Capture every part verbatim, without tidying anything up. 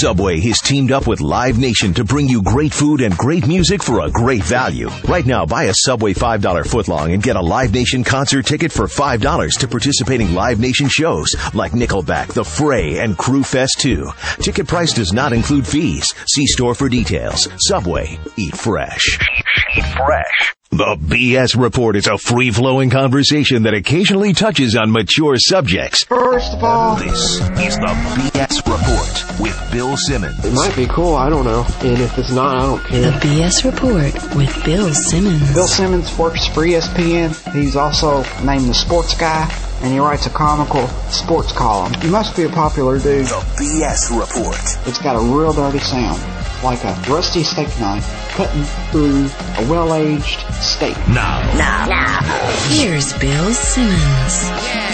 Subway has teamed up with Live Nation to bring you great food and great music for a great value. Right now, buy a Subway five dollar footlong and get a Live Nation concert ticket for five dollars to participating Live Nation shows like Nickelback, The Fray, and Crew Fest two. Ticket price does not include fees. See store for details. Subway. Eat fresh. Eat fresh. The B S Report is a free-flowing conversation that occasionally touches on mature subjects. First of all, this is the B S Report with Bill Simmons. It might be cool, I don't know. And if it's not, I don't care. The B S Report with Bill Simmons. Bill Simmons works for E S P N. He's also named the Sports Guy, and he writes a comical sports column. He must be a popular dude. The B S Report. It's got a real dirty sound, like a rusty steak knife cutting through a well-aged steak. Now. Now. Now. Here's Bill Simmons.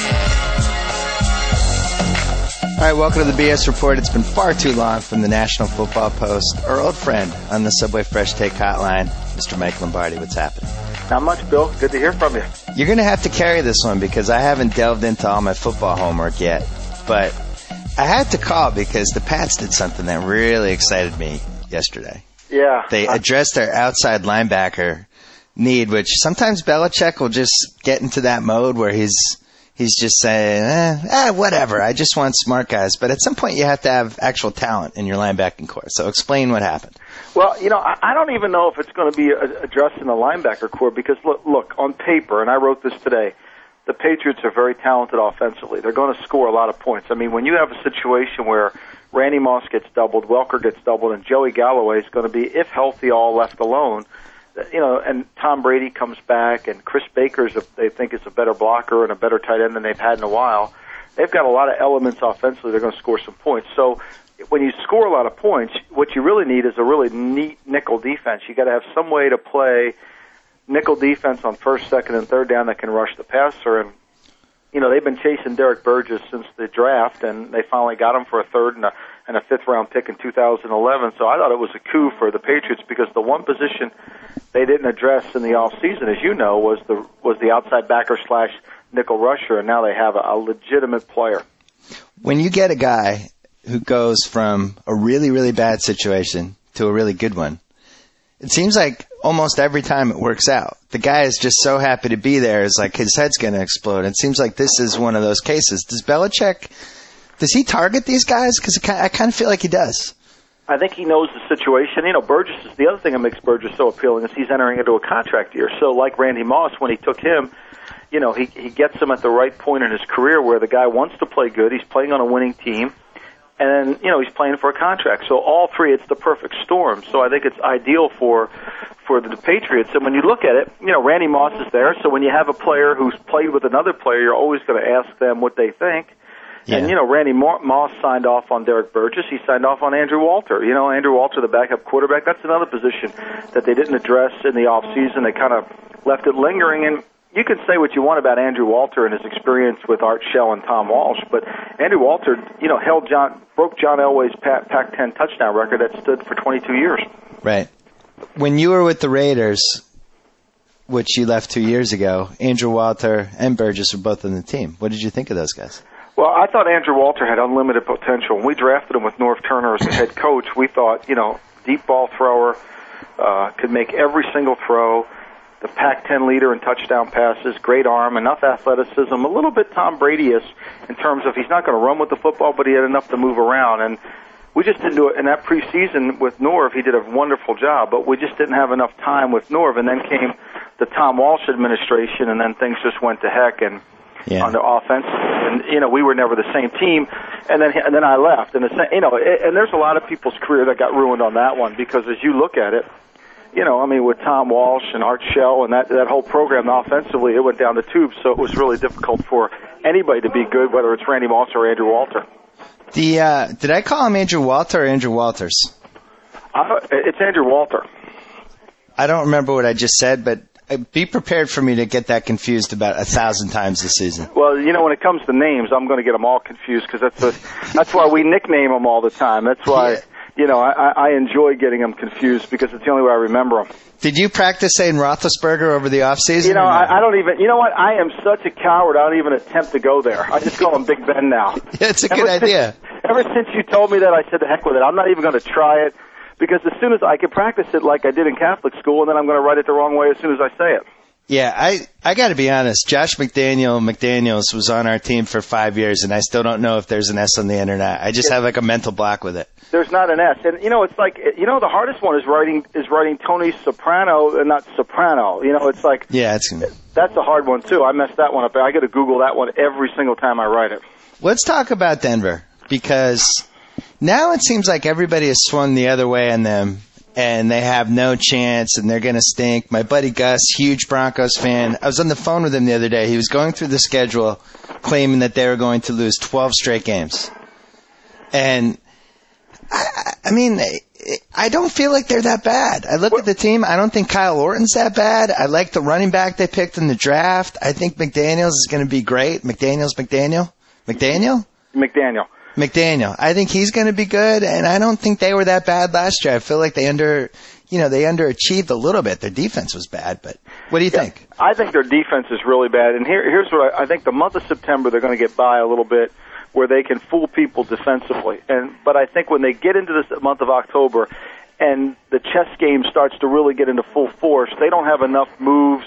All right, welcome to the B S Report. It's been far too long from the National Football Post. Our old friend on the Subway Fresh Take Hotline, Mister Mike Lombardi. What's happening? Not much, Bill. Good to hear from you. You're going to have to carry this one because I haven't delved into all my football homework yet. But I had to call because the Pats did something that really excited me yesterday. Yeah. They addressed their outside linebacker need, which sometimes Belichick will just get into that mode where he's he's just saying, eh, eh, whatever, I just want smart guys. But at some point you have to have actual talent in your linebacking core. So explain what happened. Well, you know, I don't even know if it's going to be addressed in the linebacker core because, look, look, on paper, and I wrote this today, the Patriots are very talented offensively. They're going to score a lot of points. I mean, when you have a situation where Randy Moss gets doubled, Welker gets doubled, and Joey Galloway is going to be, if healthy, all left alone, you know, and Tom Brady comes back, and Chris Baker's, a, they think, is a better blocker and a better tight end than they've had in a while. They've got a lot of elements offensively. They're going to score some points. So when you score a lot of points, what you really need is a really neat nickel defense. You got to have some way to play nickel defense on first, second, and third down that can rush the passer. And you know, they've been chasing Derek Burgess since the draft, and they finally got him for a third and a, and a fifth-round pick in two thousand eleven. So I thought it was a coup for the Patriots because the one position they didn't address in the offseason, as you know, was the was the outside backer slash nickel rusher, and now they have a, a legitimate player. When you get a guy who goes from a really, really bad situation to a really good one, it seems like almost every time it works out. The guy is just so happy to be there. It's like his head's going to explode. It seems like this is one of those cases. Does Belichick, does he target these guys? Because I kind of feel like he does. I think he knows the situation. You know, Burgess is the other thing that makes Burgess so appealing is he's entering into a contract year. So like Randy Moss, when he took him, you know, he, he gets him at the right point in his career where the guy wants to play good. He's playing on a winning team. And then, you know, he's playing for a contract. So all three, it's the perfect storm. So I think it's ideal for for the Patriots. And when you look at it, you know, Randy Moss is there. So when you have a player who's played with another player, you're always going to ask them what they think. Yeah. And, you know, Randy Moss signed off on Derek Burgess. He signed off on Andrew Walter. You know, Andrew Walter, the backup quarterback, that's another position that they didn't address in the offseason. They kind of left it lingering. And you can say what you want about Andrew Walter and his experience with Art Shell and Tom Walsh, but Andrew Walter, you know, held John, broke John Elway's Pac ten touchdown record that stood for twenty-two years. Right. When you were with the Raiders, which you left two years ago, Andrew Walter and Burgess were both on the team. What did you think of those guys? Well, I thought Andrew Walter had unlimited potential. When we drafted him with Norv Turner as the head coach, we thought, you know, deep ball thrower, uh, could make every single throw. The Pac ten leader in touchdown passes, great arm, enough athleticism, a little bit Tom Brady-ish in terms of he's not going to run with the football, but he had enough to move around. And we just didn't do it. In that preseason with Norv, he did a wonderful job, but we just didn't have enough time with Norv. And then came the Tom Walsh administration, and then things just went to heck and yeah. on the offense. And, you know, we were never the same team. And then and then I left. And, the, you know, and there's a lot of people's career that got ruined on that one because as you look at it, you know, I mean, with Tom Walsh and Art Shell and that that whole program offensively, it went down the tubes, so it was really difficult for anybody to be good, whether it's Randy Moss or Andrew Walter. The uh, did I call him Andrew Walter or Andrew Walters? Uh, it's Andrew Walter. I don't remember what I just said, but be prepared for me to get that confused about a thousand times this season. Well, you know, when it comes to names, I'm going to get them all confused because that's a, that's why we nickname them all the time. That's why. Yeah. You know, I, I enjoy getting them confused because it's the only way I remember them. Did you practice saying Roethlisberger over the off season? You know, I, I don't even. You know what? I am such a coward. I don't even attempt to go there. I just call him Big Ben now. Yeah, it's a good ever idea. Since, ever since you told me that, I said, the heck with it. I'm not even going to try it, because as soon as I can practice it like I did in Catholic school, and then I'm going to write it the wrong way as soon as I say it. Yeah, I, I got to be honest. Josh McDaniel, McDaniels was on our team for five years, and I still don't know if there's an S on the internet. I just have like a mental block with it. There's not an S. And, you know, it's like, you know, the hardest one is writing is writing Tony Soprano and not Soprano. You know, it's like, yeah, it's, that's a hard one, too. I messed that one up. I got to Google that one every single time I write it. Let's talk about Denver, because now it seems like everybody has swung the other way on them, and they have no chance, and they're going to stink. My buddy Gus, huge Broncos fan, I was on the phone with him the other day. He was going through the schedule, claiming that they were going to lose twelve straight games. And, I, I mean, I don't feel like they're that bad. I look at the team. I don't think Kyle Orton's that bad. I like the running back they picked in the draft. I think McDaniels is going to be great. McDaniels, McDaniel? McDaniel? McDaniel. McDaniel. I think he's going to be good, and I don't think they were that bad last year. I feel like they under, you know, they underachieved a little bit. Their defense was bad, but what do you yeah, think? I think their defense is really bad, and here, here's what I, I think. The month of September, they're going to get by a little bit, where they can fool people defensively. And but I think when they get into this month of October, and the chess game starts to really get into full force, they don't have enough moves,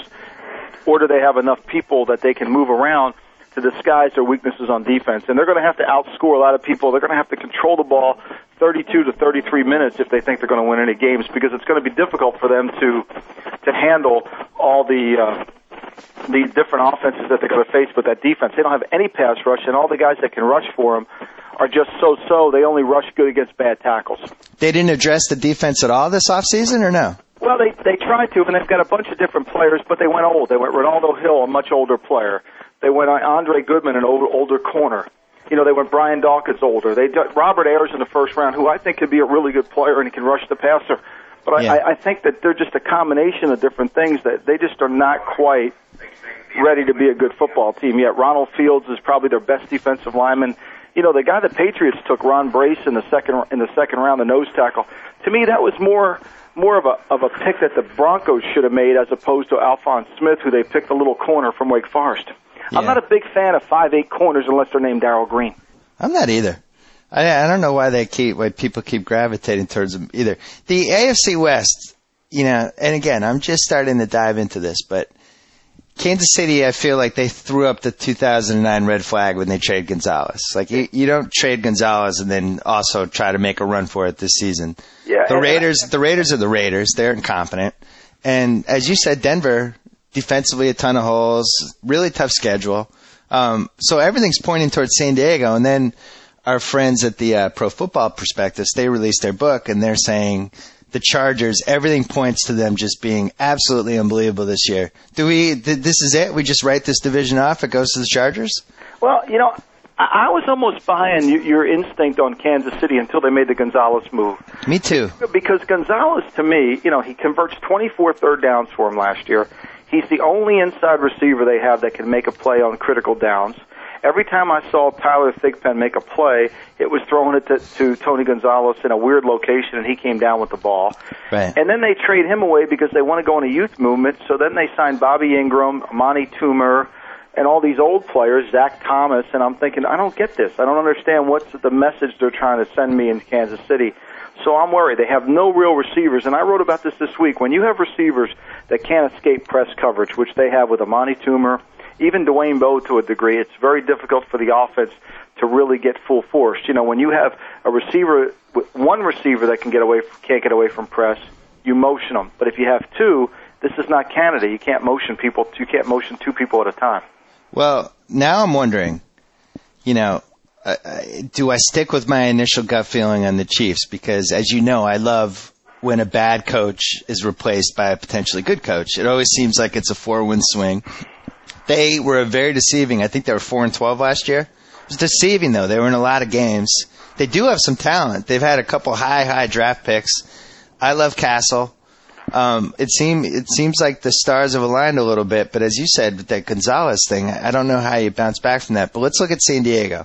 or do they have enough people that they can move around to disguise their weaknesses on defense. And they're going to have to outscore a lot of people. They're going to have to control the ball thirty-two to thirty-three minutes if they think they're going to win any games, because it's going to be difficult for them to to handle all the uh, the different offenses that they're going to face with that defense. They don't have any pass rush, and all the guys that can rush for them are just so-so. They only rush good against bad tackles. They didn't address the defense at all this offseason, or no? Well, they they tried to, and they've got a bunch of different players, but they went old. They went Ronaldo Hill, a much older player. They went Andre Goodman, an older, older corner. You know, they went Brian Dawkins older. They got Robert Ayers in the first round, who I think could be a really good player and he can rush the passer. But I, yeah. I, I think that they're just a combination of different things that they just are not quite ready to be a good football team yet. Ronald Fields is probably their best defensive lineman. You know, the guy the Patriots took, Ron Brace, in the second in the second round, the nose tackle. To me, that was more more of a of a pick that the Broncos should have made, as opposed to Alphonse Smith, who they picked, a little corner from Wake Forest. Yeah. I'm not a big fan of five eight corners unless they're named Darrell Green. I'm not either. I, I don't know why they keep why people keep gravitating towards them either. The A F C West, you know, and again, I'm just starting to dive into this, but Kansas City, I feel like they threw up the two thousand nine red flag when they trade Gonzalez. Like, you, you don't trade Gonzalez and then also try to make a run for it this season. Yeah, the Raiders, the Raiders are the Raiders. They're incompetent. And as you said, Denver, defensively, a ton of holes, really tough schedule. Um, so everything's pointing towards San Diego. And then our friends at the uh, Pro Football Prospectus, they released their book, and they're saying the Chargers, everything points to them just being absolutely unbelievable this year. Do we? Th- this is it? We just write this division off? It goes to the Chargers? Well, you know, I, I was almost buying y- your instinct on Kansas City until they made the Gonzalez move. Me too. Because Gonzalez, to me, you know, he converts twenty-four third downs for him last year. He's the only inside receiver they have that can make a play on critical downs. Every time I saw Tyler Thigpen make a play, it was throwing it to, to Tony Gonzalez in a weird location, and he came down with the ball. Right. And then they trade him away because they want to go on a youth movement, so then they signed Bobby Ingram, Amani Toomer, and all these old players, Zach Thomas, and I'm thinking, I don't get this. I don't understand what's the message they're trying to send me in Kansas City. So I'm worried. They have no real receivers, and I wrote about this this week. When you have receivers that can't escape press coverage, which they have with Amani Toomer, even Dwayne Bowe to a degree, it's very difficult for the offense to really get full force. You know, when you have a receiver, one receiver that can get away, can't get away from press, you motion them. But if you have two, this is not Canada. You can't motion people. You can't motion two people at a time. Well, now I'm wondering, you know, uh, do I stick with my initial gut feeling on the Chiefs? Because, as you know, I love when a bad coach is replaced by a potentially good coach. It always seems like it's a four-win swing. They were very deceiving. I think they were four and twelve last year. It was deceiving, though. They were in a lot of games. They do have some talent. They've had a couple high, high draft picks. I love Castle. Um, it seem it seems like the stars have aligned a little bit, but as you said, with that Gonzalez thing, I don't know how you bounce back from that. But let's look at San Diego.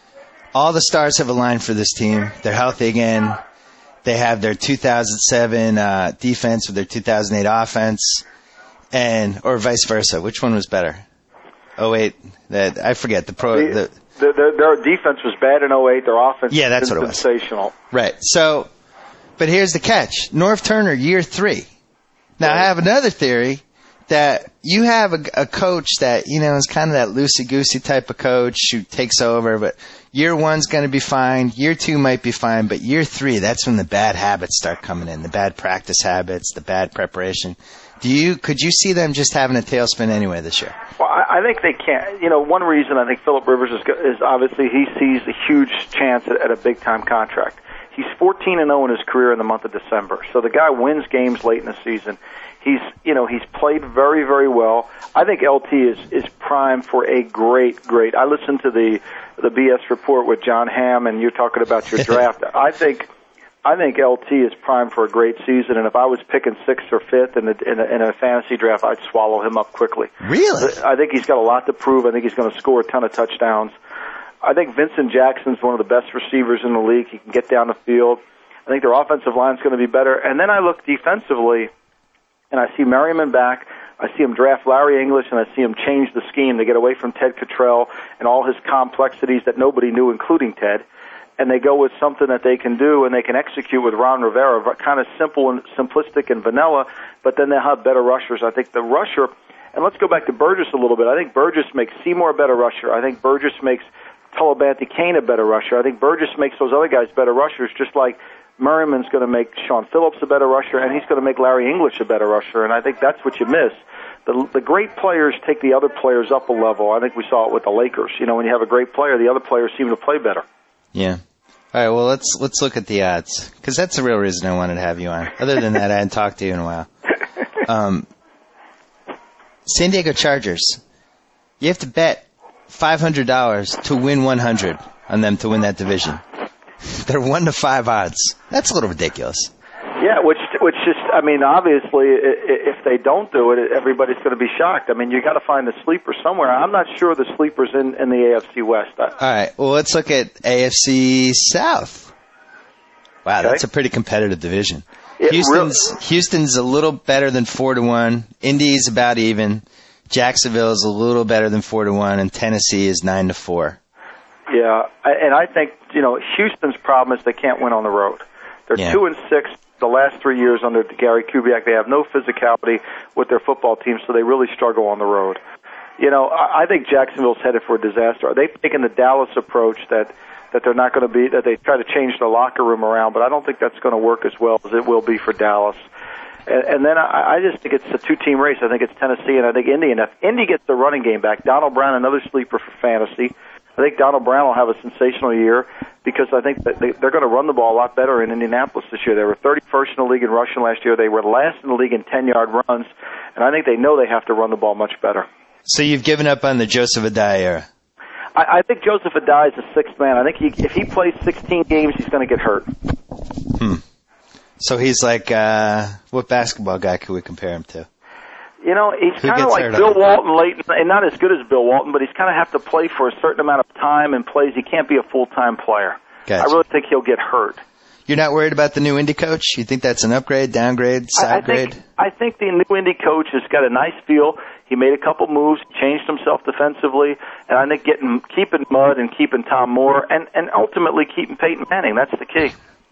All the stars have aligned for this team. They're healthy again. They have their two thousand seven uh, defense with their two thousand eight offense, and or vice versa. Which one was better? Oh wait, that I forget the pro. The, the, Their, their, their defense was bad in oh eight. Their offense Yeah, that's was what it was. sensational. Right. So, but here's the catch. Norv Turner, year three. Now, I have another theory that you have a, a coach that, you know, is kind of that loosey-goosey type of coach who takes over, but year one's going to be fine. Year two might be fine, but year three, that's when the bad habits start coming in, the bad practice habits, the bad preparation. Do you, could you see them just having a tailspin anyway this year? Well, I, I think they can't. You know, one reason I think Phillip Rivers is, is obviously he sees a huge chance at, at a big-time contract. He's fourteen and oh in his career in the month of December. So the guy wins games late in the season. He's, you know, he's played very, very well. I think L T is, is primed for a great, great. I listened to the the B S report with John Hamm, and you're talking about your draft. I think, I think L T is primed for a great season. And if I was picking sixth or fifth in a, in a, in a fantasy draft, I'd swallow him up quickly. Really? I think he's got a lot to prove. I think he's going to score a ton of touchdowns. I think Vincent Jackson's one of the best receivers in the league. He can get down the field. I think their offensive line's going to be better. And then I look defensively, and I see Merriman back. I see him draft Larry English, and I see him change the scheme to get away from Ted Cottrell and all his complexities that nobody knew, including Ted. And they go with something that they can do and they can execute with Ron Rivera, kind of simple and simplistic and vanilla, but then they'll have better rushers. I think the rusher, and let's go back to Burgess a little bit. I think Burgess makes Seymour a better rusher. I think Burgess makes Tullabanty Kane a better rusher. I think Burgess makes those other guys better rushers, just like Merriman's going to make Sean Phillips a better rusher, and he's going to make Larry English a better rusher, and I think that's what you miss. The, the great players take the other players up a level. I think we saw it with the Lakers. You know, when you have a great player, the other players seem to play better. Yeah. All right, well, let's let's look at the odds, because that's the real reason I wanted to have you on. Other than that, I hadn't talked to you in a while. Um, San Diego Chargers, you have to bet five hundred dollars to win one hundred on them to win that division. They're one to five odds. That's a little ridiculous. Yeah, which which just, I mean, obviously, if they don't do it, everybody's going to be shocked. I mean, you got to find the sleeper somewhere. I'm not sure the sleeper's in, in the A F C West. All right, well, let's look at A F C South. Wow, okay. That's a pretty competitive division. It Houston's really, Houston's a little better than four to one. Indy's about even. Jacksonville is a little better than four to one, and Tennessee is nine to four. Yeah, and I think, you know, Houston's problem is they can't win on the road. They're yeah. two and six the last three years under Gary Kubiak. They have no physicality with their football team, so they really struggle on the road. You know, I think Jacksonville's headed for a disaster. They've taken the Dallas approach that that they're not going to be, that they try to change the locker room around, but I don't think that's going to work as well as it will be for Dallas. And, and then I, I just think it's a two-team race. I think it's Tennessee and I think Indy. And if Indy gets the running game back, Donald Brown, another sleeper for fantasy. I think Donald Brown will have a sensational year because I think that they, they're going to run the ball a lot better in Indianapolis this year. They were thirty-first in the league in rushing last year. They were last in the league in ten-yard runs, and I think they know they have to run the ball much better. So you've given up on the Joseph Adai era? I, I think Joseph Adai is a sixth man. I think he, if he plays sixteen games, he's going to get hurt. Hmm. So he's like, uh, what basketball guy could we compare him to? You know, he's kind of like Bill Walton late, and not as good as Bill Walton, but he's kind of have to play for a certain amount of time and plays. He can't be a full-time player. Gotcha. I really think he'll get hurt. You're not worried about the new Indy coach? You think that's an upgrade, downgrade, side I, I grade? Think, I think the new Indy coach has got a nice feel. He made a couple moves, changed himself defensively, and I think getting keeping Mudd and keeping Tom Moore, and, and ultimately keeping Peyton Manning. That's the key.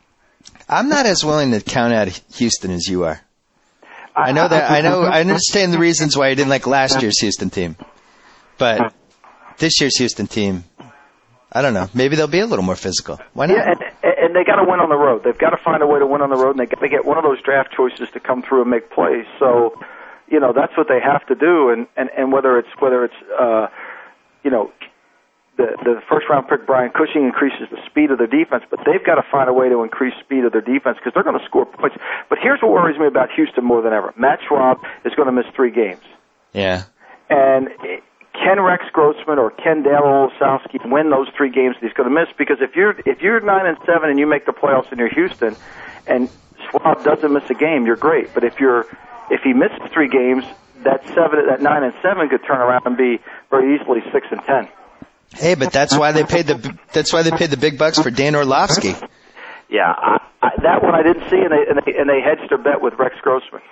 I'm not as willing to count out Houston as you are. I know that. I know. I understand the reasons why you didn't like last year's Houston team, but this year's Houston team, I don't know. Maybe they'll be a little more physical. Why not? Yeah, and, and they got to win on the road. They've got to find a way to win on the road, and they got to get one of those draft choices to come through and make plays. So, you know, that's what they have to do. And and, and whether it's whether it's uh, you know. The, the first-round pick, Brian Cushing, increases the speed of their defense, but they've got to find a way to increase speed of their defense because they're going to score points. But here's what worries me about Houston more than ever. Matt Schwab is going to miss three games. Yeah. And can Rex Grossman or can Dale Olszewski win those three games that he's going to miss? Because if you're if you're nine and seven and you make the playoffs and you're Houston, and Schwab doesn't miss a game, you're great. But if you're if he misses three games, that seven that nine and seven could turn around and be very easily six and ten. Hey, but that's why they paid the that's why they paid the big bucks for Dan Orlovsky. Yeah, I, I, that one I didn't see, and they, and they and they hedged their bet with Rex Grossman.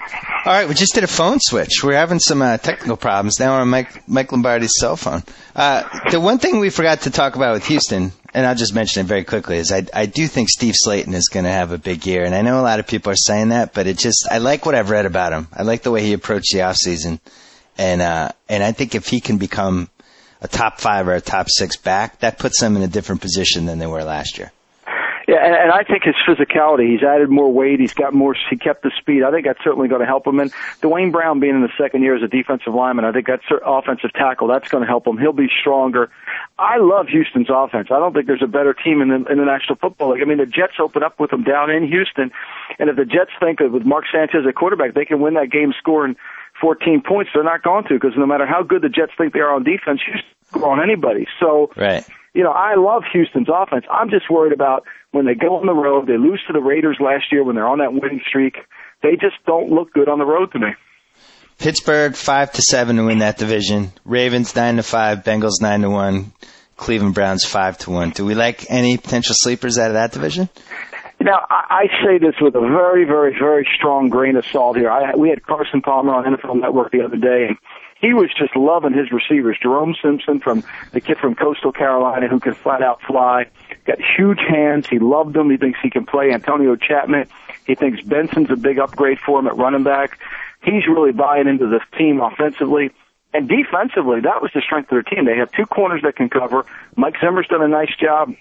All right, we just did a phone switch. We're having some uh, technical problems. Now we're on Mike, Mike Lombardi's cell phone. Uh, the one thing we forgot to talk about with Houston, and I'll just mention it very quickly, is I, I do think Steve Slayton is going to have a big year. And I know a lot of people are saying that, but it just, I like what I've read about him. I like the way he approached the offseason. And, uh, and I think if he can become a top five or a top six back, that puts them in a different position than they were last year. Yeah, and, and I think his physicality, he's added more weight, he's got more, he kept the speed. I think that's certainly going to help him. And Dwayne Brown being in the second year as a defensive lineman, I think that's offensive tackle, that's going to help him. He'll be stronger. I love Houston's offense. I don't think there's a better team in the, in the National Football League. I mean, the Jets open up with them down in Houston, and if the Jets think that with Mark Sanchez at quarterback, they can win that game scoring fourteen points, they're not going to, because no matter how good the Jets think they are on defense, Houston can score on anybody. So, right. You know, I love Houston's offense. I'm just worried about when they go on the road, they lose to the Raiders last year when they're on that winning streak. They just don't look good on the road to me. Pittsburgh five to seven to win that division. Ravens nine to five. Bengals nine to one. Cleveland Browns five to one. Do we like any potential sleepers out of that division? Now, I, I say this with a very, very, very strong grain of salt here. I, we had Carson Palmer on N F L Network the other day, and he was just loving his receivers. Jerome Simpson, from the kid from Coastal Carolina who can flat out fly, got huge hands. He loved them. He thinks he can play. Antonio Chapman, he thinks Benson's a big upgrade for him at running back. He's really buying into this team offensively. And defensively, that was the strength of their team. They have two corners that can cover. Mike Zimmer's done a nice job.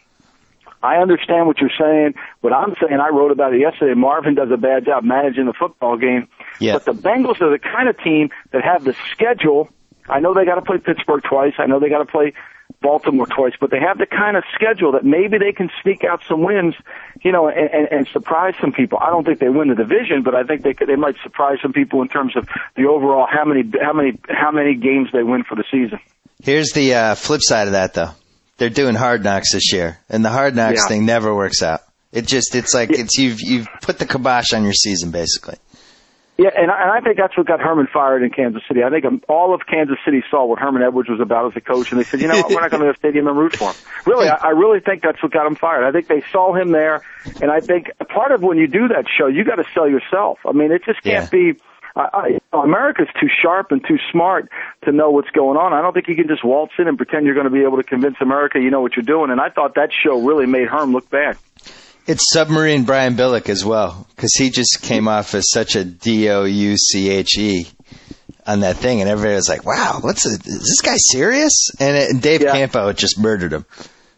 I understand what you're saying. What I'm saying, I wrote about it yesterday. Marvin does a bad job managing the football game. Yeah. But the Bengals are the kind of team that have the schedule. I know they got to play Pittsburgh twice. I know they got to play Baltimore twice, but they have the kind of schedule that maybe they can sneak out some wins, you know, and, and, and surprise some people. I don't think they win the division, but I think they could, they might surprise some people in terms of the overall how many how many how many games they win for the season. Here's the uh, flip side of that, though. They're doing Hard Knocks this year, and the Hard Knocks yeah. thing never works out. It just it's like it's you've you've put the kibosh on your season, basically. Yeah, and I, and I think that's what got Herman fired in Kansas City. I think all of Kansas City saw what Herman Edwards was about as a coach, and they said, you know what, we're not going to go to the stadium and root for him. Really, I, I really think that's what got him fired. I think they saw him there, and I think part of when you do that show, you got to sell yourself. I mean, it just can't yeah. be. I, I, you know, America's too sharp and too smart to know what's going on. I don't think you can just waltz in and pretend you're going to be able to convince America you know what you're doing. And I thought that show really made Herm look bad. It's Submarine Brian Billick as well, because he just came off as such a D O U C H E on that thing, and everybody was like, wow, what's a, is this guy serious? And, it, and Dave yeah. Campo just murdered him.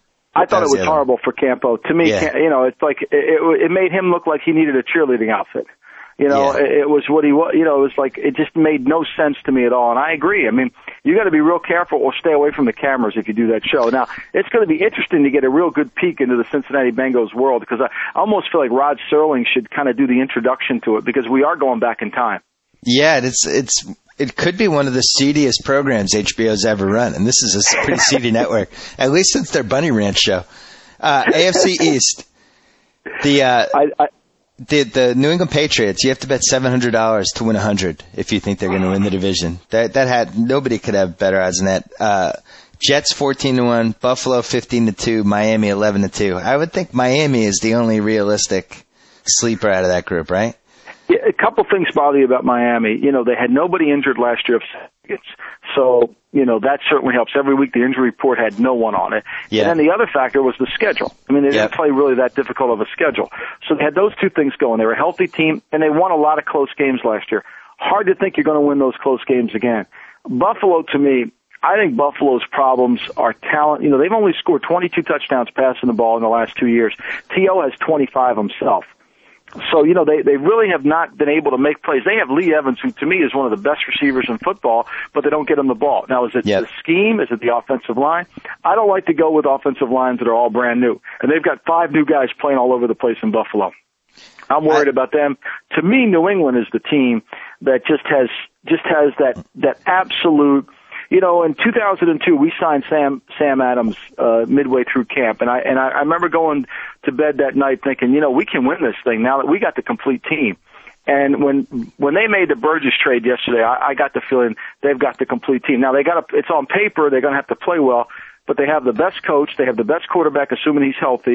I thought it was horrible for Campo. To me, yeah. you know, it's like it, it, it made him look like he needed a cheerleading outfit. You know, yeah. it, it was what he was, you know, it was like, it just made no sense to me at all. And I agree. I mean, you got to be real careful or stay away from the cameras if you do that show. Now, it's going to be interesting to get a real good peek into the Cincinnati Bengals world, because I almost feel like Rod Serling should kind of do the introduction to it, because we are going back in time. Yeah, it's, it's, it could be one of the seediest programs H B O's ever run. And this is a pretty seedy network, at least since their Bunny Ranch show. Uh, A F C East. The, uh, I, I, The the New England Patriots, you have to bet seven hundred dollars to win one hundred if you think they're going to win the division. That that had nobody could have better odds than that. Uh, Jets fourteen to one, Buffalo fifteen to two, Miami eleven to two. I would think Miami is the only realistic sleeper out of that group, right? Yeah, a couple things bother you about Miami. You know, they had nobody injured last year of significance. So, you know, that certainly helps. Every week the injury report had no one on it. Yeah. And then the other factor was the schedule. I mean, they yep. didn't play really that difficult of a schedule. So they had those two things going. They were a healthy team, and they won a lot of close games last year. Hard to think you're going to win those close games again. Buffalo, to me, I think Buffalo's problems are talent. You know, they've only scored twenty-two touchdowns passing the ball in the last two years. T O has twenty-five himself. So, you know, they, they really have not been able to make plays. They have Lee Evans, who to me is one of the best receivers in football, but they don't get him the ball. Now, is it yep. the scheme? Is it the offensive line? I don't like to go with offensive lines that are all brand new. And they've got five new guys playing all over the place in Buffalo. I'm worried I, about them. To me, New England is the team that just has, just has that, that absolute. You know, in two thousand two, we signed Sam Sam Adams uh, midway through camp, and I and I, I remember going to bed that night thinking, you know, we can win this thing now that we got the complete team. And when when they made the Burgess trade yesterday, I, I got the feeling they've got the complete team. Now they got to, it's on paper, they're going to have to play well, but they have the best coach, they have the best quarterback, assuming he's healthy.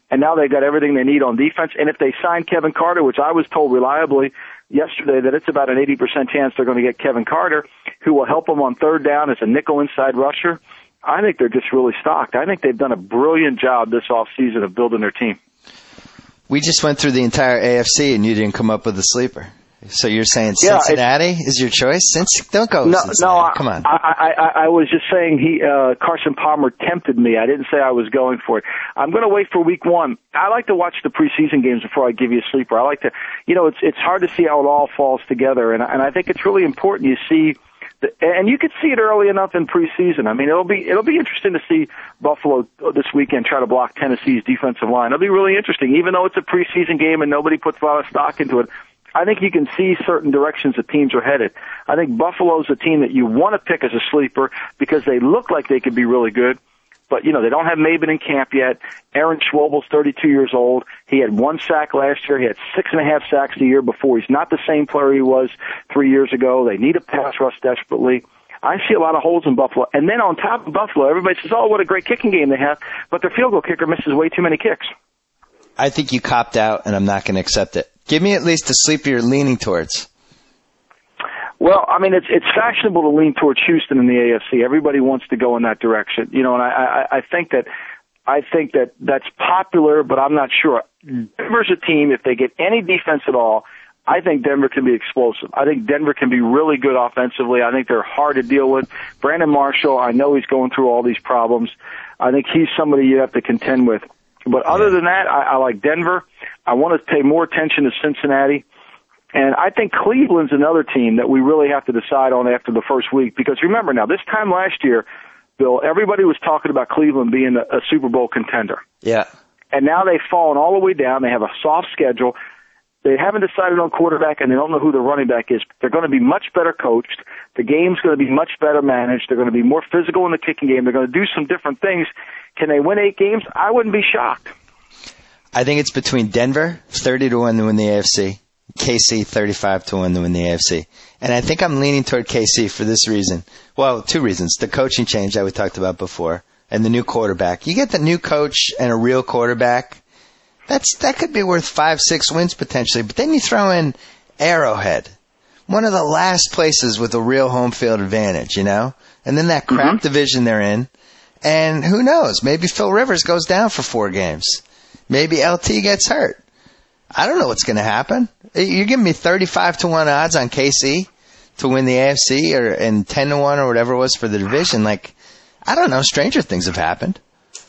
and now they've got everything they need on defense. And if they sign Kevin Carter, which I was told reliably yesterday that it's about an eighty percent chance they're going to get Kevin Carter, who will help them on third down as a nickel inside rusher, I think they're just really stocked. I think they've done a brilliant job this offseason of building their team. We just went through the entire A F C, and you didn't come up with a sleeper. So you're saying Yeah, Cincinnati is your choice? Since don't go with No, Cincinnati. no, I, Come on. I, I, I was just saying he uh, Carson Palmer tempted me. I didn't say I was going for it. I'm going to wait for week one. I like to watch the preseason games before I give you a sleeper. I like to, you know, it's it's hard to see how it all falls together, and and I think it's really important you see. The, and you could see it early enough in preseason. I mean, it'll be it'll be interesting to see Buffalo this weekend try to block Tennessee's defensive line. It'll be really interesting, even though it's a preseason game and nobody puts a lot of stock into it. I think you can see certain directions that teams are headed. I think Buffalo's a team that you want to pick as a sleeper because they look like they could be really good. But, you know, they don't have Maben in camp yet. Aaron Schwabel's thirty-two years old. He had one sack last year. He had six and a half sacks the year before. He's not the same player he was three years ago. They need a pass rush desperately. I see a lot of holes in Buffalo. And then on top of Buffalo, everybody says, oh, what a great kicking game they have. But their field goal kicker misses way too many kicks. I think you copped out, and I'm not going to accept it. Give me at least a sleeper you're leaning towards. Well, I mean, it's it's fashionable to lean towards Houston in the A F C. Everybody wants to go in that direction, you know. And I, I, I think that I think that that's popular, but I'm not sure. Denver's a team. If they get any defense at all, I think Denver can be explosive. I think Denver can be really good offensively. I think they're hard to deal with. Brandon Marshall, I know he's going through all these problems. I think he's somebody you have to contend with. But other than that, I, I like Denver. I want to pay more attention to Cincinnati. And I think Cleveland's another team that we really have to decide on after the first week. Because remember now, this time last year, Bill, everybody was talking about Cleveland being a, a Super Bowl contender. Yeah. And now they've fallen all the way down. They have a soft schedule. They haven't decided on quarterback, and they don't know who the running back is. They're going to be much better coached. The game's going to be much better managed. They're going to be more physical in the kicking game. They're going to do some different things. Can they win eight games? I wouldn't be shocked. I think it's between Denver, thirty to one to win the A F C, K C, thirty-five to one to win the A F C. And I think I'm leaning toward K C for this reason. Well, two reasons. The coaching change that we talked about before and the new quarterback. You get the new coach and a real quarterback, that's that could be worth five, six wins potentially. But then you throw in Arrowhead, one of the last places with a real home field advantage, you know? And then that crap mm-hmm. division they're in. And who knows? Maybe Phil Rivers goes down for four games. Maybe L T gets hurt. I don't know what's going to happen. You're giving me thirty-five to one odds on K C to win the A F C or and ten to one or whatever it was for the division. Like, I don't know. Stranger things have happened.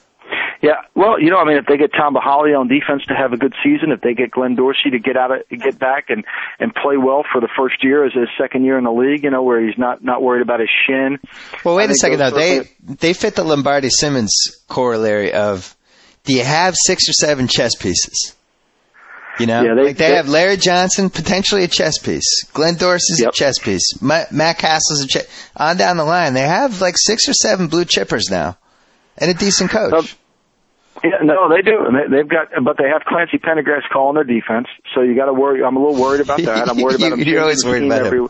Yeah, well, you know, I mean, if they get Tom Bahali on defense to have a good season, if they get Glenn Dorsey to get out of, get back and, and play well for the first year as his second year in the league, you know, where he's not, not worried about his shin. Well, wait I a second though. They, certainly... they fit the Lombardi Simmons corollary of, do you have six or seven chess pieces? You know, yeah, they, like they, they have Larry Johnson, potentially a chess piece. Glenn Dorsey's yep. a chess piece. Matt, Matt Castle's a chess. On down the line, they have like six or seven blue chippers now, and a decent coach. So, yeah, no, they do. They, they've got, but they have Clancy Pendergrass calling their defense, so you got to worry. I'm a little worried about that. I'm worried about him. You're always worried about every, him.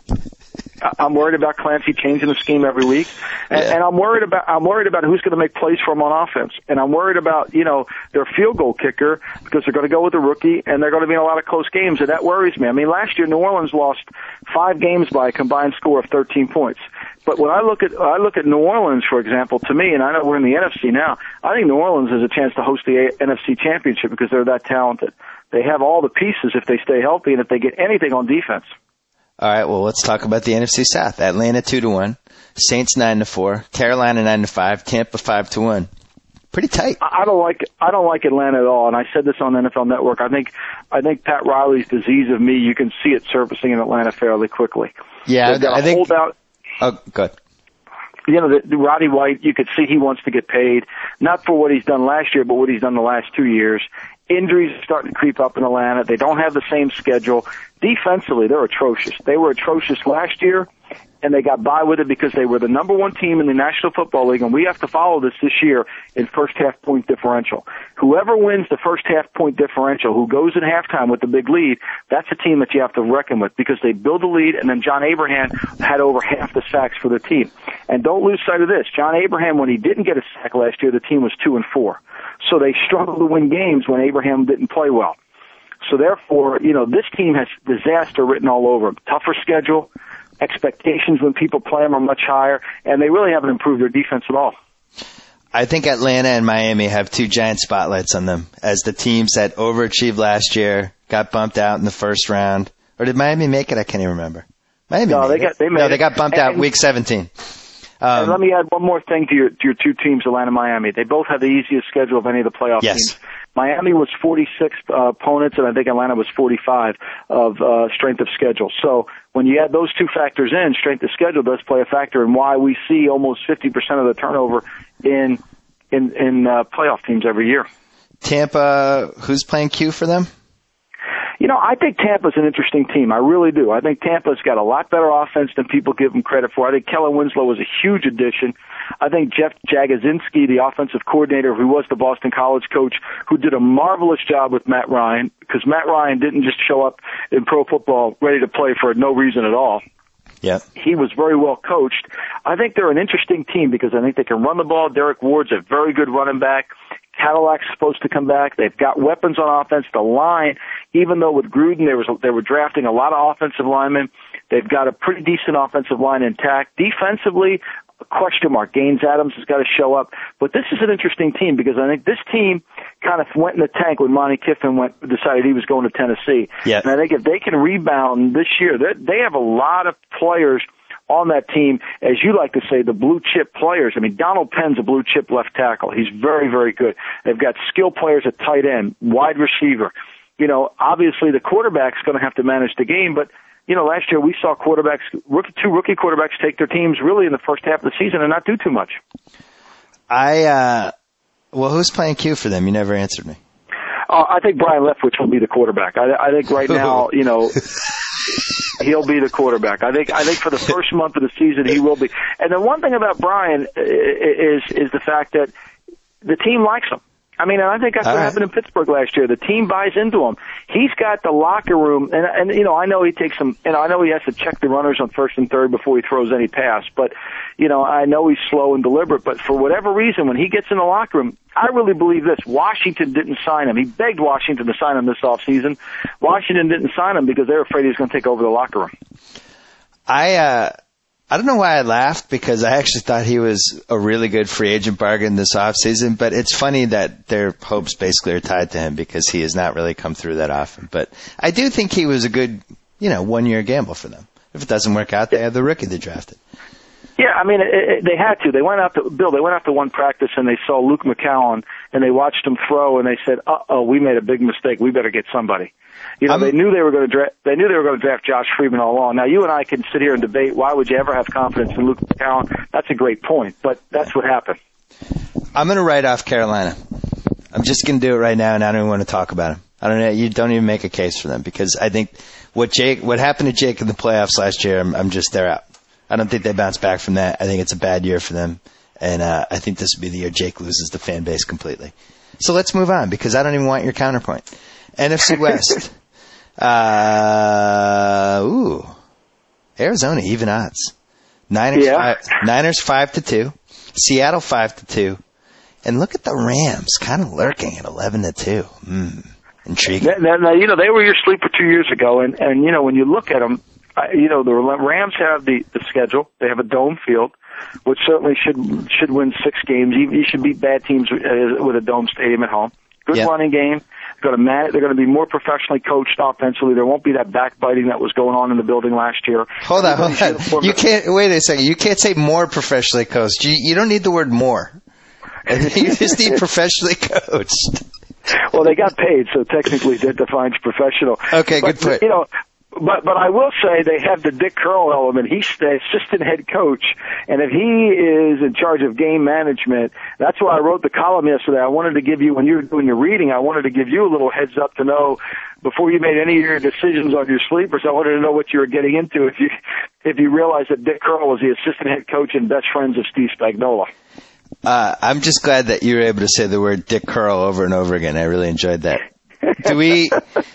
I'm worried about Clancy changing the scheme every week, and, yeah. and I'm worried about I'm worried about who's going to make plays for him on offense, and I'm worried about you know their field goal kicker because they're going to go with the rookie, and they're going to be in a lot of close games, and that worries me. I mean, last year New Orleans lost five games by a combined score of thirteen points. But when I look at I look at New Orleans, for example, to me, and I know we're in the N F C now, I think New Orleans has a chance to host the N F C Championship because they're that talented. They have all the pieces if they stay healthy and if they get anything on defense. All right, well, let's talk about the N F C South. Atlanta two to one, Saints nine to four, Carolina nine to five, Tampa five to one. Pretty tight. I don't like I don't like Atlanta at all, and I said this on N F L Network. I think I think Pat Riley's disease of me. You can see it surfacing in Atlanta fairly quickly. Yeah, They've got I a think. Holdout. Oh, good. You know, the, the Roddy White. You could see he wants to get paid, not for what he's done last year, but what he's done the last two years. Injuries are starting to creep up in Atlanta. They don't have the same schedule. Defensively, they're atrocious. They were atrocious last year, and they got by with it because they were the number one team in the National Football League, and we have to follow this this year in first half point differential. Whoever wins the first half point differential, who goes in halftime with the big lead, that's a team that you have to reckon with because they build a lead, and then John Abraham had over half the sacks for the team. And don't lose sight of this. John Abraham, when he didn't get a sack last year, the team was two and four. So they struggled to win games when Abraham didn't play well. So therefore, you know, this team has disaster written all over them. Tougher schedule, expectations when people play them are much higher, and they really haven't improved their defense at all. I think Atlanta and Miami have two giant spotlights on them as the teams that overachieved last year, got bumped out in the first round. Or did Miami make it? I can't even remember. Miami no, made they it. got they made no, it. they got bumped and, out week seventeen. Um, and let me add one more thing to your to your two teams, Atlanta and Miami. They both have the easiest schedule of any of the playoff yes. teams. Miami was forty-six uh, opponents, and I think Atlanta was forty-five of uh, strength of schedule. So when you add those two factors in, strength of schedule does play a factor in why we see almost fifty percent of the turnover in in, in uh, playoff teams every year. Tampa, who's playing Q for them? You know, I think Tampa's an interesting team. I really do. I think Tampa's got a lot better offense than people give them credit for. I think Kellen Winslow was a huge addition. I think Jeff Jagodzinski, the offensive coordinator who was the Boston College coach, who did a marvelous job with Matt Ryan, because Matt Ryan didn't just show up in pro football ready to play for no reason at all. Yeah. He was very well coached. I think they're an interesting team because I think they can run the ball. Derek Ward's a very good running back. Cadillac's supposed to come back. They've got weapons on offense. The line, even though with Gruden they was they were drafting a lot of offensive linemen, they've got a pretty decent offensive line intact. Defensively, a question mark. Gaines Adams has got to show up. But this is an interesting team because I think this team kind of went in the tank when Monty Kiffin went decided he was going to Tennessee. Yeah. And I think if they can rebound this year, they have a lot of players on that team, as you like to say, the blue chip players. I mean, Donald Penn's a blue chip left tackle. He's very, very good. They've got skill players at tight end, wide receiver. You know, obviously the quarterback's going to have to manage the game, but, you know, last year we saw quarterbacks, rookie, two rookie quarterbacks take their teams really in the first half of the season and not do too much. I, uh, well, who's playing Q for them? You never answered me. Uh, I think Brian Leftwich will be the quarterback. I, I think right now, you know, he'll be the quarterback. I think I think for the first month of the season he will be. And the one thing about Brian is is the fact that the team likes him. I mean, and I think that's All what right. happened in Pittsburgh last year. The team buys into him. He's got the locker room, and and you know, I know he takes some, and I know he has to check the runners on first and third before he throws any pass. But you know, I know he's slow and deliberate. But for whatever reason, when he gets in the locker room, I really believe this: Washington didn't sign him. He begged Washington to sign him this offseason. Washington didn't sign him because they were afraid he was going to take over the locker room. I, uh, I don't know why I laughed because I actually thought he was a really good free agent bargain this offseason, but it's funny that their hopes basically are tied to him because he has not really come through that often. But I do think he was a good, you know, one-year gamble for them. If it doesn't work out, they have the rookie they drafted. Yeah, I mean, it, it, they had to. They went out to, Bill, they went out to one practice and they saw Luke McCowan and they watched him throw and they said, uh-oh, we made a big mistake. We better get somebody. You know, I'm, they knew they were going to draft, they knew they were going to draft Josh Freeman all along. Now, you and I can sit here and debate why would you ever have confidence in Luke McCowan. That's a great point, but that's what happened. I'm going to write off Carolina. I'm just going to do it right now and I don't even want to talk about him. I don't know. You don't even make a case for them because I think what Jake, what happened to Jake in the playoffs last year, I'm, I'm just, they're out. I don't think they bounce back from that. I think it's a bad year for them. And, uh, I think this will be the year Jake loses the fan base completely. So let's move on because I don't even want your counterpoint. N F C West. uh, ooh. Arizona, even odds. Niners, Yeah. five, Niners five to two. Seattle five to two. And look at the Rams kind of lurking at eleven to two. Hmm. Intriguing. Now, now, you know, they were your sleeper two years ago and, and, you know, when you look at them, uh, you know, the Rams have the, the schedule. They have a dome field, which certainly should, should win six games. You, you should beat bad teams uh, with a dome stadium at home. Good Yep. running game. They're going to man- They're going to be more professionally coached offensively. There won't be that backbiting that was going on in the building last year. Hold on, hold Everybody's on. You uniform- can't, wait a second. You can't say more professionally coached. You, you don't need the word more. You just need professionally coached. Well, they got paid, so technically that defines professional. Okay, But, good point. You know, But but I will say they have the Dick Curl element. He's the assistant head coach, and if he is in charge of game management, that's why I wrote the column yesterday. I wanted to give you, when you were doing your reading, I wanted to give you a little heads up to know before you made any of your decisions on your sleepers. I wanted to know what you were getting into if you if you realized that Dick Curl was the assistant head coach and best friends of Steve Spagnuolo. Uh, I'm just glad that you were able to say the word Dick Curl over and over again. I really enjoyed that. Do we,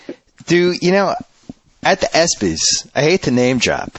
do, you know, at the ESPYs, I hate to name drop,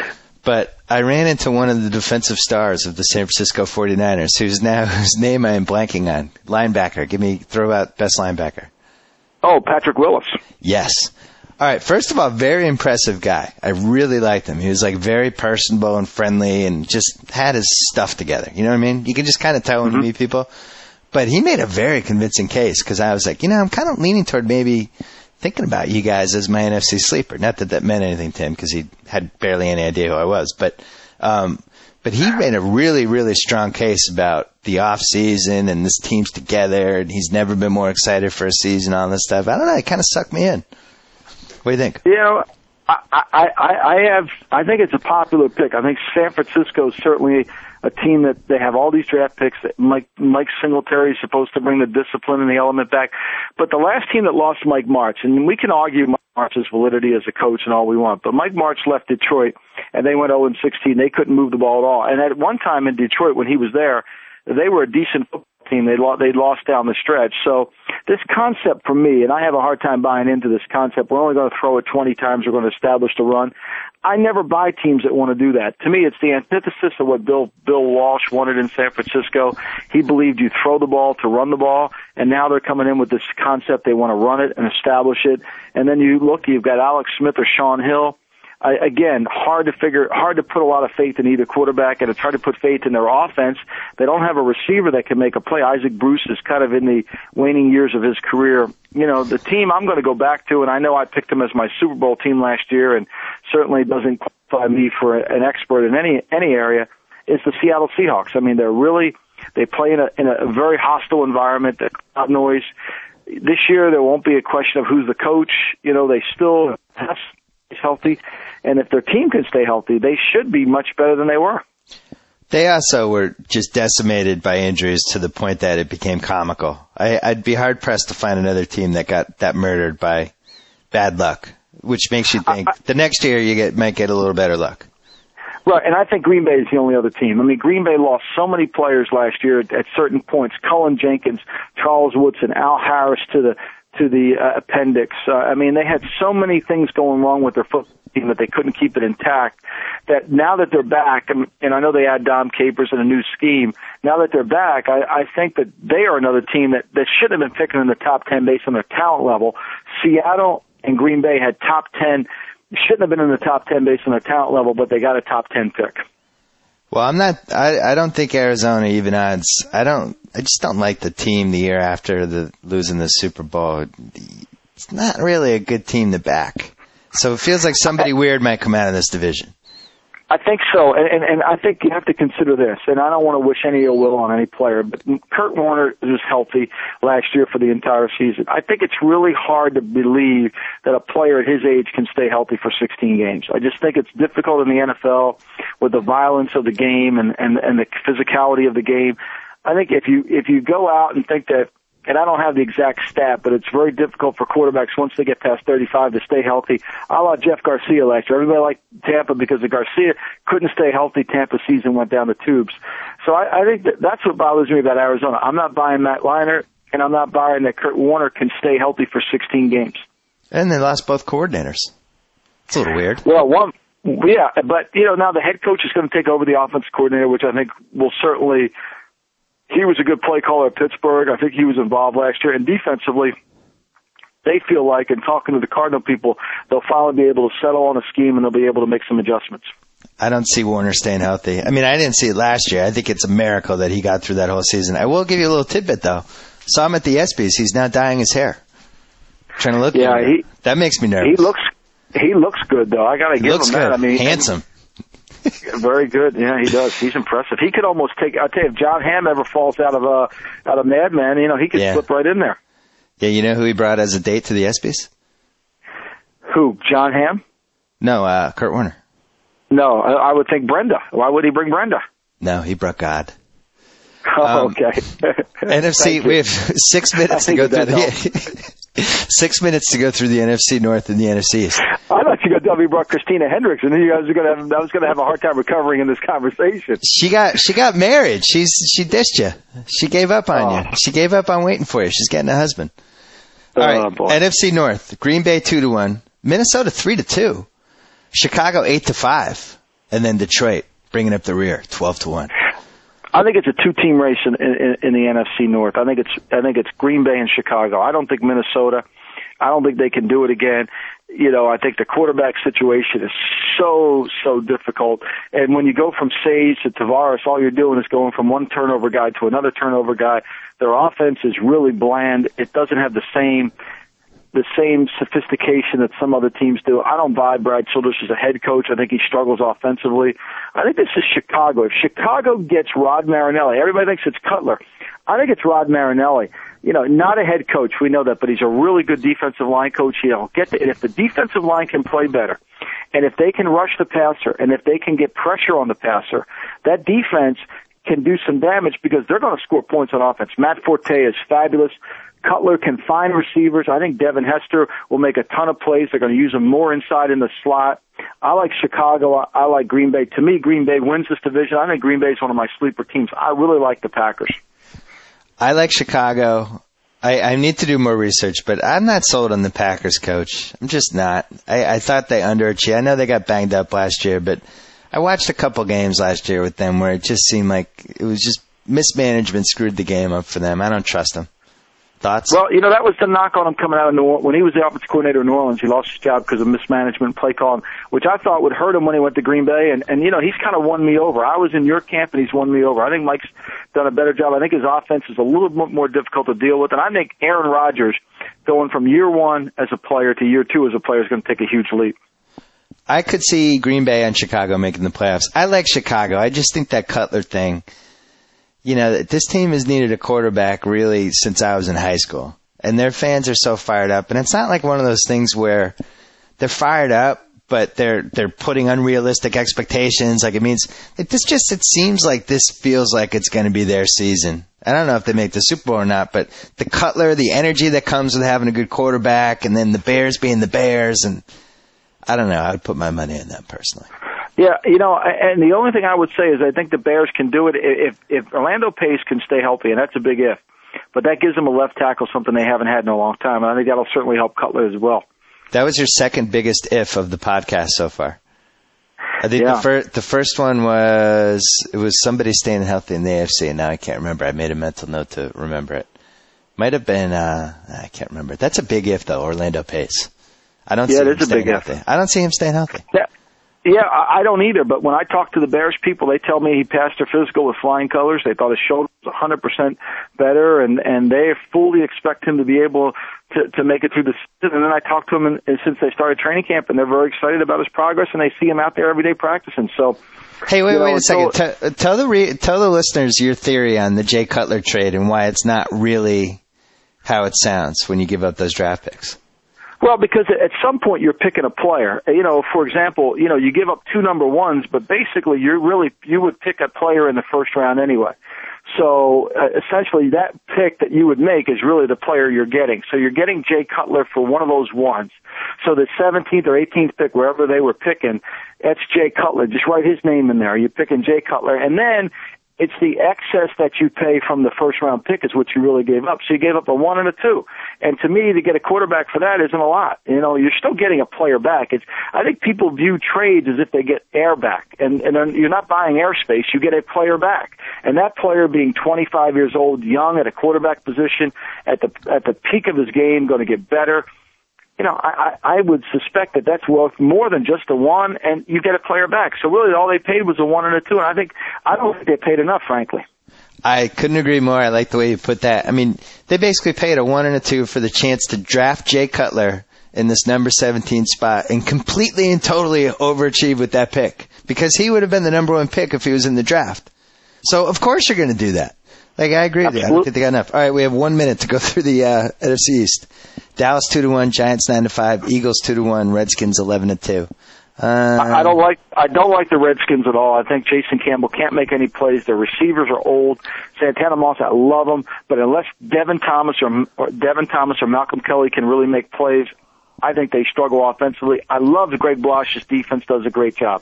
but I ran into one of the defensive stars of the San Francisco forty-niners, who's now, whose name I am blanking on. Linebacker. Give me, throw out best linebacker. Oh, Patrick Willis. Yes. All right. First of all, very impressive guy. I really liked him. He was like very personable and friendly and just had his stuff together. You know what I mean? You can just kind of tell when mm-hmm. you meet people. But he made a very convincing case because I was like, you know, I'm kind of leaning toward maybe thinking about you guys as my N F C sleeper. Not that that meant anything to him because he had barely any idea who I was. But um, but he made a really, really strong case about the off season and this team's together. And he's never been more excited for a season, all this stuff. I don't know. It kind of sucked me in. What do you think? You know, I, I, I have, I think it's a popular pick. I think San Francisco is certainly a team that they have all these draft picks. That Mike, Mike Singletary is supposed to bring the discipline and the element back. But the last team that lost Mike Martz, and we can argue Mike Martz's validity as a coach and all we want, but Mike Martz left Detroit and they went oh and sixteen. They couldn't move the ball at all. And at one time in Detroit when he was there, they were a decent football team. They lost, they lost down the stretch. So this concept for me, and I have a hard time buying into this concept, we're only going to throw it twenty times, we're going to establish the run. I never buy teams that want to do that. To me, it's the antithesis of what Bill Bill Walsh wanted in San Francisco. He believed you throw the ball to run the ball, and now they're coming in with this concept. They want to run it and establish it. And then you look, you've got Alex Smith or Sean Hill. I, again, hard to figure, hard to put a lot of faith in either quarterback, and it's hard to put faith in their offense. They don't have a receiver that can make a play. Isaac Bruce is kind of in the waning years of his career. You know, the team I'm going to go back to, and I know I picked them as my Super Bowl team last year, and certainly doesn't qualify me for an expert in any any area, is the Seattle Seahawks. I mean, they're really, they play in a in a very hostile environment, that loud noise. This year, there won't be a question of who's the coach. You know, they still have healthy, and if their team can stay healthy, they should be much better than they were. They also were just decimated by injuries to the point that it became comical. I, I'd be hard-pressed to find another team that got that murdered by bad luck, which makes you think I, the next year you get might get a little better luck. Right, and I think Green Bay is the only other team. I mean, Green Bay lost so many players last year at, at certain points. Cullen Jenkins, Charles Woodson, Al Harris to the to the uh, appendix. Uh, I mean, they had so many things going wrong with their football team that they couldn't keep it intact, that now that they're back, and, and I know they add Dom Capers in a new scheme, now that they're back, I, I think that they are another team that, that should have been picking in the top ten based on their talent level. Seattle and Green Bay had top ten, shouldn't have been in the top ten based on their talent level, but they got a top ten pick. Well, I'm not, I, I don't think Arizona even odds. I don't, I just don't like the team the year after the losing the Super Bowl. It's not really a good team to back. So it feels like somebody weird might come out of this division. I think so, and, and, and I think you have to consider this, and I don't want to wish any ill will on any player, but Kurt Warner was healthy last year for the entire season. I think it's really hard to believe that a player at his age can stay healthy for sixteen games. I just think it's difficult in the N F L with the violence of the game and, and, and the physicality of the game. I think if you if you go out and think that, and I don't have the exact stat, but it's very difficult for quarterbacks once they get past thirty-five to stay healthy. A la Jeff Garcia last year. Everybody liked Tampa because the Garcia couldn't stay healthy. Tampa season went down the tubes. So I, I think that that's what bothers me about Arizona. I'm not buying Matt Leinart, and I'm not buying that Kurt Warner can stay healthy for sixteen games. And they lost both coordinators. It's a little weird. Well, one, yeah, but, you know, now the head coach is going to take over the offense coordinator, which I think will certainly – he was a good play caller at Pittsburgh. I think he was involved last year. And defensively, they feel like, in talking to the Cardinal people, they'll finally be able to settle on a scheme and they'll be able to make some adjustments. I don't see Warner staying healthy. I mean, I didn't see it last year. I think it's a miracle that he got through that whole season. I will give you a little tidbit, though. Saw him at the ESPYs. He's now dyeing his hair. Trying to look yeah, good. He, that makes me nervous. He looks He looks good, though. I got to give him good. that. I mean, handsome. Very good. Yeah, he does. He's impressive. He could almost take. I tell you, if John Hamm ever falls out of uh, out of Mad Men, you know, he could yeah. slip right in there. Yeah, you know who he brought as a date to the ESPYs? Who? John Hamm? No, uh, Kurt Warner. No, I, I would think Brenda. Why would he bring Brenda? No, he brought God. Oh, Um, okay. N F C, we have six minutes to go through the six minutes to go through the N F C North and the N F C East. I thought you were going to tell me you brought Christina Hendricks, and then you guys were going to have. I was going to have a hard time recovering in this conversation. She got she got married. She's she dished you. She gave up on Oh. you. She gave up on waiting for you. She's getting a husband. All Oh, right, boy. N F C North: Green Bay two to one, Minnesota three to two, Chicago eight to five, and then Detroit bringing up the rear twelve to one. I think it's a two-team race in, in, in the N F C North. I think it's I think it's Green Bay and Chicago. I don't think Minnesota. I don't think they can do it again. You know, I think the quarterback situation is so so difficult. And when you go from Sage to Tavares, all you're doing is going from one turnover guy to another turnover guy. Their offense is really bland. It doesn't have the same. the same sophistication that some other teams do. I don't buy Brad Childress as a head coach. I think he struggles offensively. I think this is Chicago. If Chicago gets Rod Marinelli, everybody thinks it's Cutler. I think it's Rod Marinelli. You know, not a head coach, we know that, but he's a really good defensive line coach. You know, get the, and if the defensive line can play better, and if they can rush the passer, and if they can get pressure on the passer, that defense can do some damage because they're going to score points on offense. Matt Forte is fabulous. Cutler can find receivers. I think Devin Hester will make a ton of plays. They're going to use him more inside in the slot. I like Chicago. I, I like Green Bay. To me, Green Bay wins this division. I think Green Bay is one of my sleeper teams. I really like the Packers. I like Chicago. I, I need to do more research, but I'm not sold on the Packers, Coach. I'm just not. I, I thought they underachieved. I know they got banged up last year, but I watched a couple games last year with them where it just seemed like it was just mismanagement screwed the game up for them. I don't trust them. Thoughts? Well, you know, that was the knock on him coming out of New Orleans. When he was the offensive coordinator in New Orleans, he lost his job because of mismanagement, play calling, which I thought would hurt him when he went to Green Bay. And, and you know, he's kind of won me over. I was in your camp, and he's won me over. I think Mike's done a better job. I think his offense is a little bit more difficult to deal with. And I think Aaron Rodgers, going from year one as a player to year two as a player, is going to take a huge leap. I could see Green Bay and Chicago making the playoffs. I like Chicago. I just think that Cutler thing, you know, this team has needed a quarterback really since I was in high school. And their fans are so fired up. And it's not like one of those things where they're fired up, but they're they're putting unrealistic expectations. Like it means it this just it seems like this feels like it's going to be their season. I don't know if they make the Super Bowl or not, but the Cutler, the energy that comes with having a good quarterback, and then the Bears being the Bears, and I don't know. I would put my money in that personally. Yeah, you know, and the only thing I would say is I think the Bears can do it if if Orlando Pace can stay healthy, and that's a big if. But that gives them a left tackle, something they haven't had in a long time, and I think that'll certainly help Cutler as well. That was your second biggest if of the podcast so far. I think Yeah. the, fir- the first one was it was somebody staying healthy in the A F C, and now I can't remember. I made a mental note to remember it. Might have been uh, I can't remember. That's a big if though, Orlando Pace. I don't Yeah, see it him is a staying big if. healthy. I don't see him staying healthy. Yeah. Yeah, I I don't either, but when I talk to the Bears people, they tell me he passed their physical with flying colors. They thought his shoulder was one hundred percent better, and, and they fully expect him to be able to, to make it through the season. And then I talked to him and, and since they started training camp, and they're very excited about his progress, and they see him out there every day practicing. So, Hey, wait, you know, wait a second. so- Tell, tell the re- tell the listeners your theory on the Jay Cutler trade and why it's not really how it sounds when you give up those draft picks. Well, because at some point you're picking a player. You know, for example, you know, you give up two number ones, but basically you're really, you would pick a player in the first round anyway. So uh, essentially that pick that you would make is really the player you're getting. So you're getting Jay Cutler for one of those ones. So the seventeenth or eighteenth pick, wherever they were picking, that's Jay Cutler. Just write his name in there. You're picking Jay Cutler. And then it's the excess that you pay from the first round pick is what you really gave up. So you gave up a one and a two. And to me, to get a quarterback for that isn't a lot. You know, you're still getting a player back. It's, I think people view trades as if they get air back. And, and then you're not buying airspace. You get a player back. And that player being twenty-five years old, young at a quarterback position, at the, at the peak of his game, going to get better. You know, I, I would suspect that that's worth more than just a one, and you get a player back. So really, all they paid was a one and a two, and I think I don't think they paid enough, frankly. I couldn't agree more. I like the way you put that. I mean, they basically paid a one and a two for the chance to draft Jay Cutler in this number seventeen spot and completely and totally overachieve with that pick because he would have been the number one pick if he was in the draft. So of course you're going to do that. Like, I agree with you. I don't think they got enough. All right, we have one minute to go through the uh, N F C East. Dallas two to one, Giants nine to five, Eagles two to one, Redskins eleven to two. Uh, I, I don't like I don't like the Redskins at all. I think Jason Campbell can't make any plays. Their receivers are old. Santana Moss, I love him, but unless Devin Thomas or, or Devin Thomas or Malcolm Kelly can really make plays, I think they struggle offensively. I love the Greg Blanch's defense; does a great job.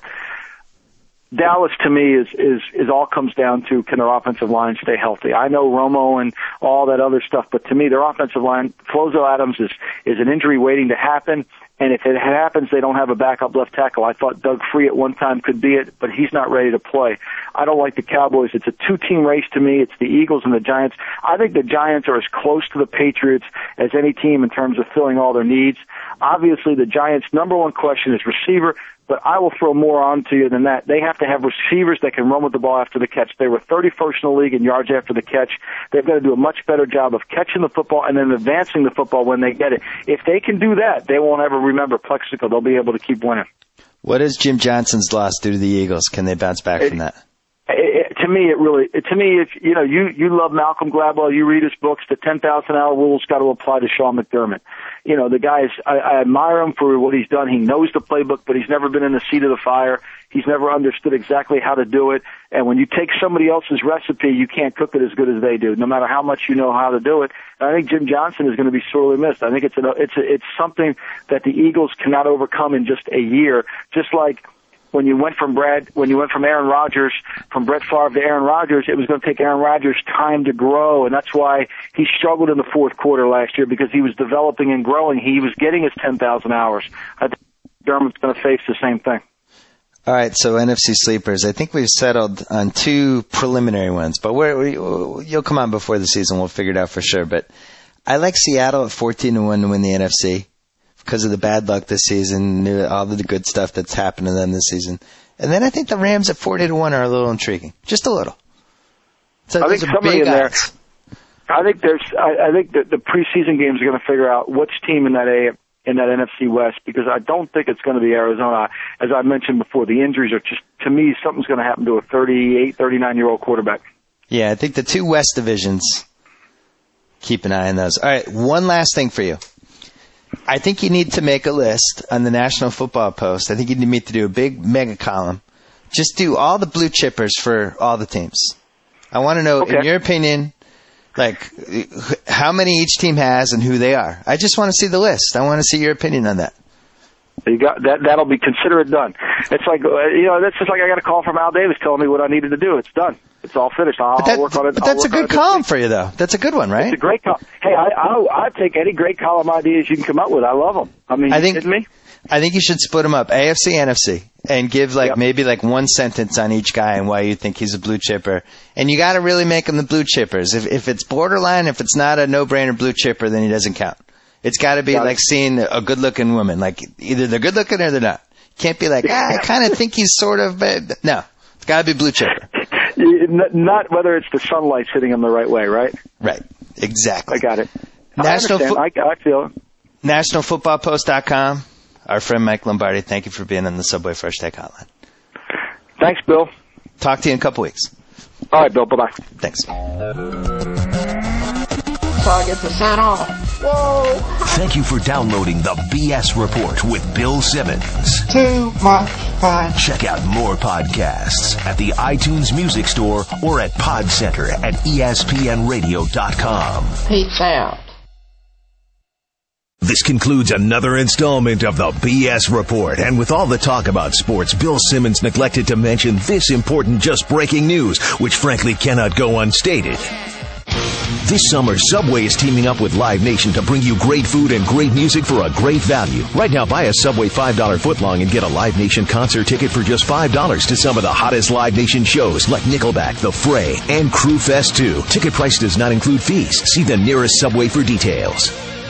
Dallas, to me, is, is, is all comes down to can their offensive line stay healthy. I know Romo and all that other stuff, but to me, their offensive line, Flozo Adams is, is an injury waiting to happen. And if it happens, they don't have a backup left tackle. I thought Doug Free at one time could be it, but he's not ready to play. I don't like the Cowboys. It's a two-team race to me. It's the Eagles and the Giants. I think the Giants are as close to the Patriots as any team in terms of filling all their needs. Obviously, the Giants' number one question is receiver, but I will throw more on to you than that. They have to have receivers that can run with the ball after the catch. They were thirty-first in the league in yards after the catch. They've got to do a much better job of catching the football and then advancing the football when they get it. If they can do that, they won't ever remember Plexico. They'll be able to keep winning. What is Jim Johnson's loss do to the Eagles? Can they bounce back it, from that? It, to me, it really, it, to me, if, you know, you, you love Malcolm Gladwell, you read his books, the ten thousand hour rule's got to apply to Sean McDermott. You know, the guy's, I, I admire him for what he's done. He knows the playbook, but he's never been in the seat of the fire. He's never understood exactly how to do it. And when you take somebody else's recipe, you can't cook it as good as they do, no matter how much you know how to do it. And I think Jim Johnson is going to be sorely missed. I think it's, a, it's, a, it's something that the Eagles cannot overcome in just a year, just like when you went from Brad, when you went from Aaron Rodgers, from Brett Favre to Aaron Rodgers, it was going to take Aaron Rodgers time to grow, and that's why he struggled in the fourth quarter last year, because he was developing and growing. He was getting his ten thousand hours. I think Dermott's going to face the same thing. All right, so N F C sleepers. I think we've settled on two preliminary ones, but we're, we, you'll come on before the season. We'll figure it out for sure. But I like Seattle at fourteen to one to win the N F C. Because of the bad luck this season, all of the good stuff that's happened to them this season. And then I think the Rams at forty to one are a little intriguing. Just a little. So I think somebody in there, I think there's, I, I think that the preseason games are going to figure out which team in that A, in that N F C West, because I don't think it's going to be Arizona. As I mentioned before, the injuries are just, to me, something's going to happen to a thirty-eight, thirty-nine-year-old quarterback. Yeah, I think the two West divisions, keep an eye on those. All right, one last thing for you. I think you need to make a list on the National Football Post. I think you need to do a big mega column. Just do all the blue chippers for all the teams. I want to know, okay, in your opinion, like how many each team has and who they are. I just want to see the list. I want to see your opinion on that. You got that. That'll be consider it done. It's like, you know, that's just like I got a call from Al Davis telling me what I needed to do. It's done. It's all finished. I'll, but that, I'll work on it. But that's a good column for you, though. That's a good one, right? It's a great column. Hey, I I I take any great column ideas you can come up with. I love them. I mean, I think, you kidding me? I think you should split them up, A F C, N F C, and give like yep. maybe like one sentence on each guy and why you think he's a blue chipper. And you got to really make them the blue chippers. If if it's borderline, if it's not a no-brainer blue chipper, then he doesn't count. It's got to be got like it. seeing a good-looking woman. Like either they're good-looking or they're not. Can't be like, ah, I kind of think he's sort of. Uh, no, it's got to be blue chipper. Not whether it's the sunlight hitting him the right way, right? Right. Exactly. I got it. National I, fo- I, I feel it. National Football Post dot com. Our friend Mike Lombardi, thank you for being on the Subway Fresh Take Hotline. Thanks, Bill. Talk to you in a couple weeks. All right, Bill. Bye-bye. Thanks. So I get to sign off. Whoa. Thank you for downloading the B S Report with Bill Simmons. Too much fun. Check out more podcasts at the iTunes Music Store or at Pod Center at E S P N radio dot com. Peace out. This concludes another installment of the B S Report. And with all the talk about sports, Bill Simmons neglected to mention this important just breaking news, which frankly cannot go unstated. This summer, Subway is teaming up with Live Nation to bring you great food and great music for a great value. Right now, buy a Subway five dollar footlong and get a Live Nation concert ticket for just five dollars to some of the hottest Live Nation shows like Nickelback, The Fray, and Crew Fest two. Ticket price does not include fees. See the nearest Subway for details.